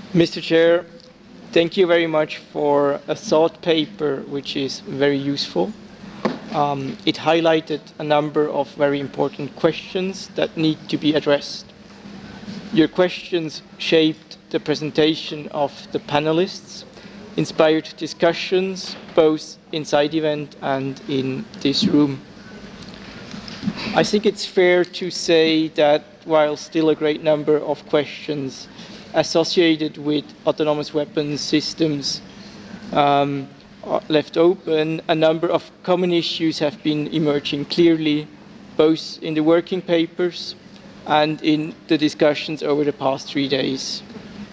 Mr. Chair, thank you very much for a thought paper which is very useful. It highlighted a number of very important questions that need to be addressed. Your questions shaped the presentation of the panelists, inspired discussions both inside the event and in this room. I think it's fair to say that while still a great number of questions associated with autonomous weapons systems are left open, a number of common issues have been emerging clearly, both in the working papers and in the discussions over the past 3 days.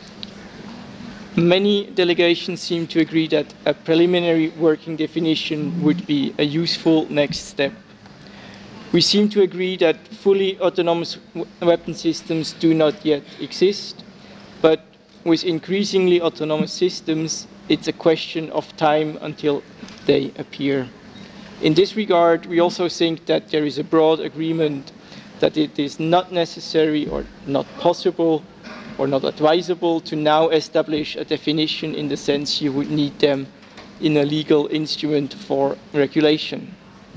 Many delegations seem to agree that a preliminary working definition would be a useful next step. We seem to agree that fully autonomous weapon systems do not yet exist, but with increasingly autonomous systems, it's a question of time until they appear. In this regard, we also think that there is a broad agreement that it is not necessary or not possible or not advisable to now establish a definition in the sense you would need them in a legal instrument for regulation.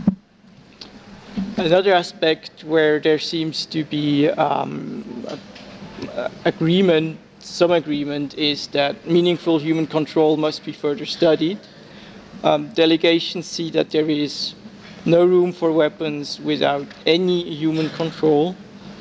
Another aspect where there seems to be some agreement, is that meaningful human control must be further studied. Delegations see that there is no room for weapons without any human control.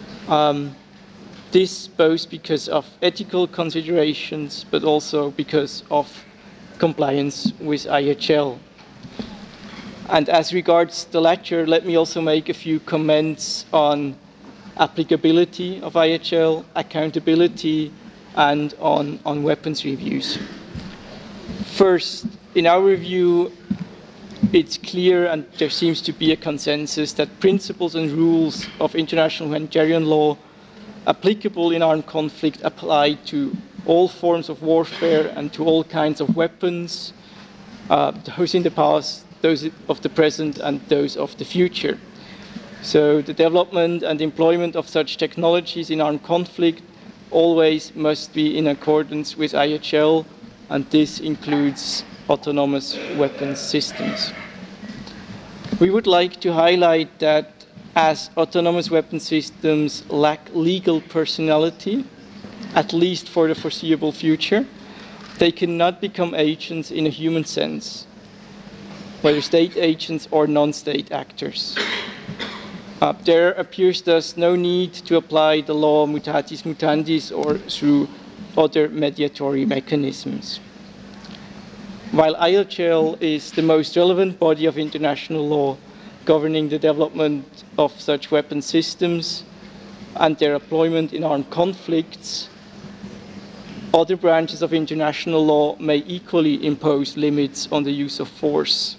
This both because of ethical considerations, but also because of compliance with IHL. And as regards the latter, let me also make a few comments on applicability of IHL, accountability, and on weapons reviews. First, in our review, it's clear, and there seems to be a consensus, that principles and rules of international humanitarian law applicable in armed conflict apply to all forms of warfare and to all kinds of weapons, those in the past, those of the present, and those of the future. So the development and employment of such technologies in armed conflict always must be in accordance with IHL, and this includes autonomous weapons systems. We would like to highlight that as autonomous weapon systems lack legal personality, at least for the foreseeable future, they cannot become agents in a human sense, whether state agents or non-state actors. There appears thus no need to apply the law mutatis mutandis or through other mediatory mechanisms. While IHL is the most relevant body of international law governing the development of such weapon systems and their employment in armed conflicts, other branches of international law may equally impose limits on the use of force.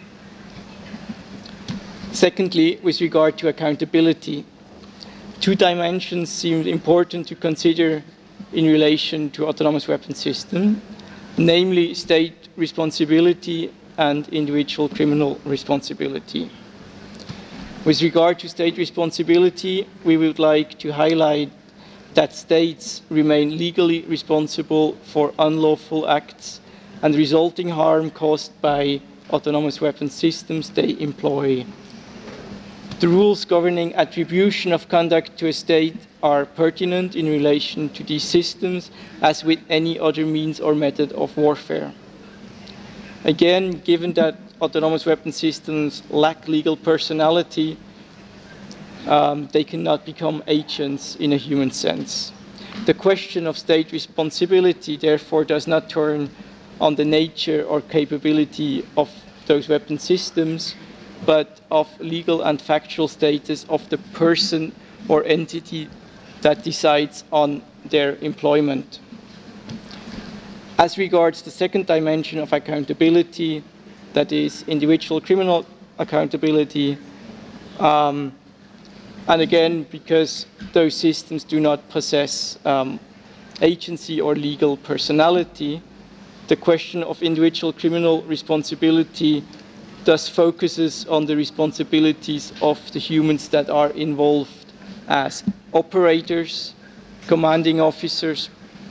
Secondly, with regard to accountability, two dimensions seem important to consider in relation to autonomous weapon systems, namely state responsibility and individual criminal responsibility. With regard to state responsibility, we would like to highlight that states remain legally responsible for unlawful acts and resulting harm caused by autonomous weapon systems they employ. The rules governing attribution of conduct to a state are pertinent in relation to these systems, as with any other means or method of warfare. Again, given that autonomous weapon systems lack legal personality, they cannot become agents in a human sense. The question of state responsibility, therefore, does not turn on the nature or capability of those weapon systems, but of legal and factual status of the person or entity that decides on their employment. As regards the second dimension of accountability, that is individual criminal accountability, and again, because those systems do not possess agency or legal personality, the question of individual criminal responsibility thus focuses on the responsibilities of the humans that are involved as operators, commanding officers,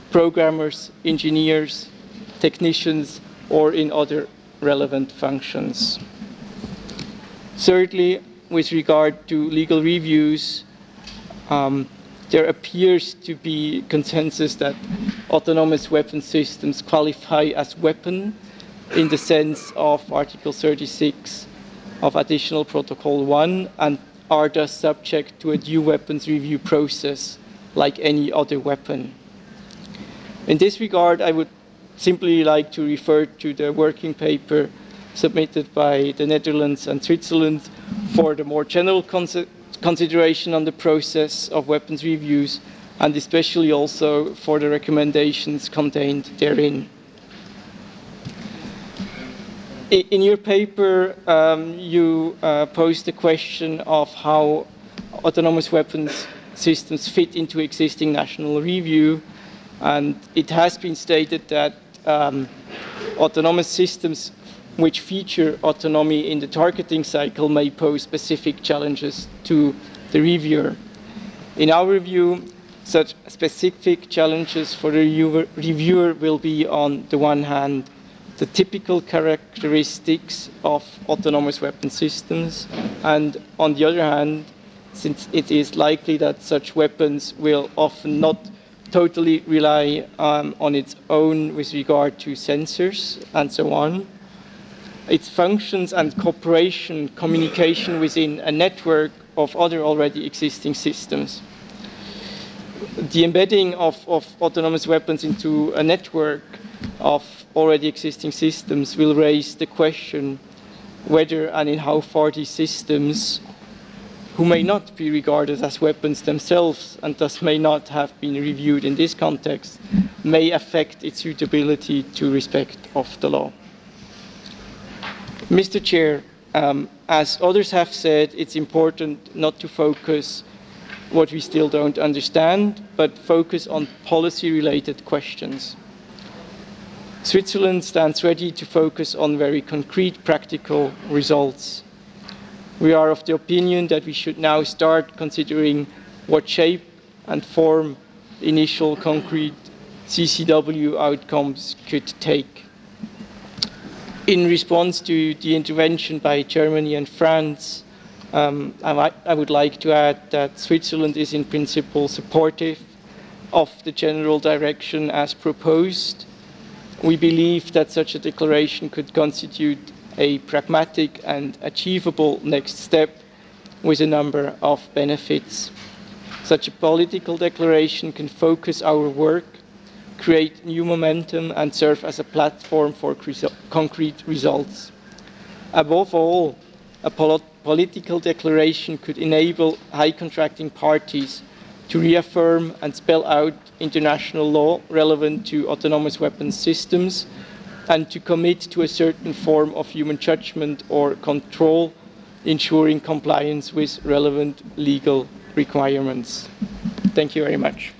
programmers, engineers, technicians, or in other relevant functions. Thirdly, with regard to legal reviews, there appears to be consensus that autonomous weapon systems qualify as weapon in the sense of Article 36 of Additional Protocol 1 and are thus subject to a due weapons review process like any other weapon. In this regard, I would simply like to refer to the working paper submitted by the Netherlands and Switzerland for the more general consideration on the process of weapons reviews, and especially also for the recommendations contained therein. In your paper, you posed the question of how autonomous weapons systems fit into existing national review, and it has been stated that autonomous systems which feature autonomy in the targeting cycle may pose specific challenges to the reviewer. In our view, such specific challenges for the reviewer will be, on the one hand, the typical characteristics of autonomous weapon systems, and on the other hand, since it is likely that such weapons will often not totally rely on its own with regard to sensors and so on, its functions and cooperation, communication within a network of other already existing systems. The embedding of autonomous weapons into a network of already existing systems will raise the question whether and in how far these systems, who may not be regarded as weapons themselves and thus may not have been reviewed in this context, may affect its suitability to respect of the law. Mr. Chair, as others have said, it's important not to focus what we still don't understand, but focus on policy-related questions. Switzerland stands ready to focus on very concrete, practical results. We are of the opinion that we should now start considering what shape and form initial concrete CCW outcomes could take. In response to the intervention by Germany and France, I would like to add that Switzerland is in principle supportive of the general direction as proposed. We believe that such a declaration could constitute a pragmatic and achievable next step with a number of benefits. Such a political declaration can focus our work, create new momentum, and serve as a platform for concrete results. Above all, a political declaration could enable high contracting parties to reaffirm and spell out international law relevant to autonomous weapons systems and to commit to a certain form of human judgment or control, ensuring compliance with relevant legal requirements. Thank you very much.